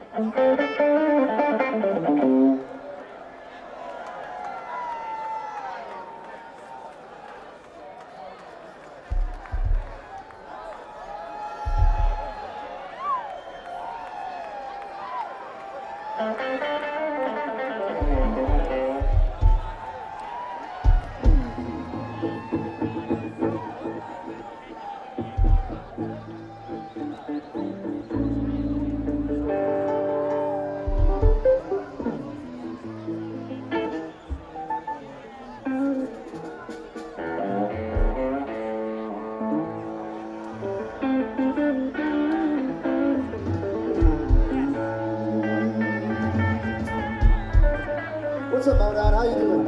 What's up, Modon? How you doing?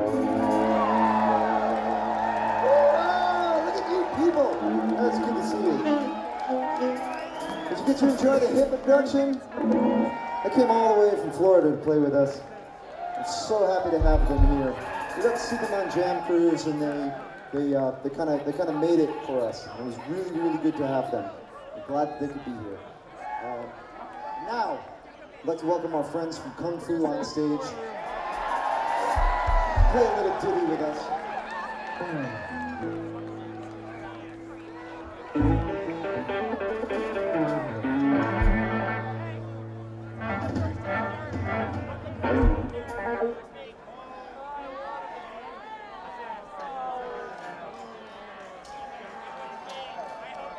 Oh, look at you people. That's good to see you. Did you get to enjoy the hip production? They came all the way from Florida to play with us. I'm so happy to have them here. We got the Superman Jam Cruise, and they kind of made it for us. It was really, really good to have them. I'm glad that they could be here. Now, I'd like to welcome our friends from Kung Fu on stage. Play a little ditty with us.